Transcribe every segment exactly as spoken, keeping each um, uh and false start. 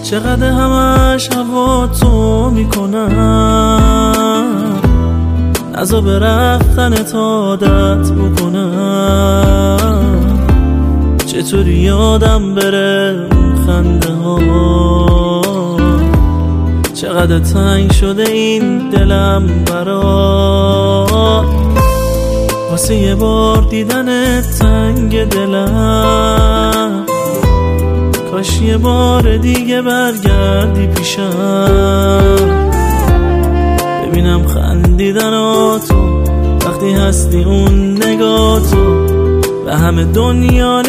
چقدر همش هوا تو میکنم، نزا به رفتنت عادت بکنم. چطوری یادم بره اون خنده ها، چقدر تنگ شده این دلم برات. واسه یه بار دیدن تنگ دلم، کاش یه بار دیگه برگردی پیشم، ببینم خندیدناتو وقتی هستی اون نگاتو به همه دنیا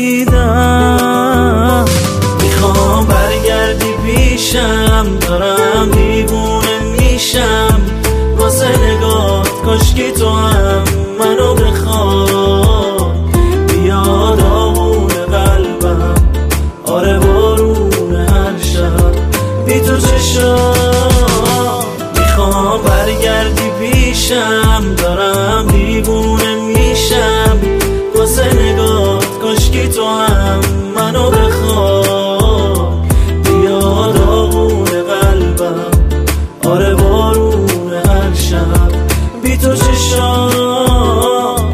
نمیدم. میخوام برگردی پیشم، دارم دیوونه میشم واسه نگات. کاشکی تو هم منو بخواد، بیاد آغون قلبم، آره بارون هر شب بی تو چشام. میخوام برگردی پیشم، دارم دیوونه میشم واسه نگات. کاشکی تو هم منو بخواد، بیاد آغون قلبم، آره بارون هر شب بی تو چشام.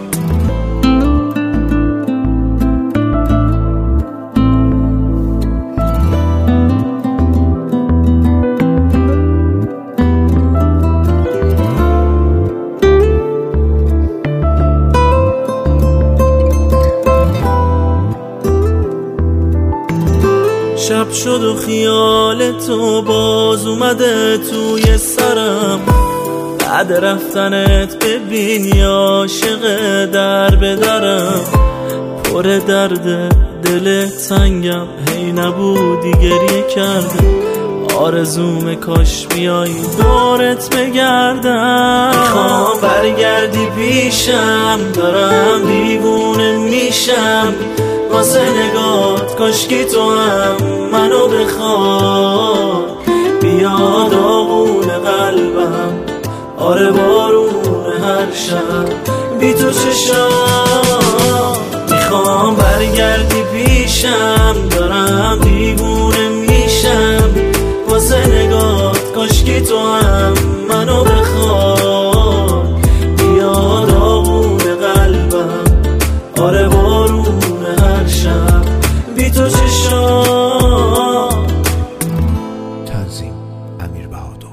شب شد و خیال تو باز اومده توی سرم، بعد رفتنت ببین یا عاشق در به درم. پر درد دل تنگم، هی نبودی گریه کرده، آرزوم کاش بیایی دورت بگردم. میخوام برگردی پیشم، دارم دیوونه میشم واسه نگات. کاشکی تو هم منو بخواد، بیاد آغون قلبم، آره بارون هر شب بی تو چشام. میخوام برگردی پیشم، دارم دیوونه میشم واسه نگات. کاشکی تو هم منو بخواد، بیاد آغون قلبم، آره بارون هر شب بی تو چشام. تنظیم امیر بهادر.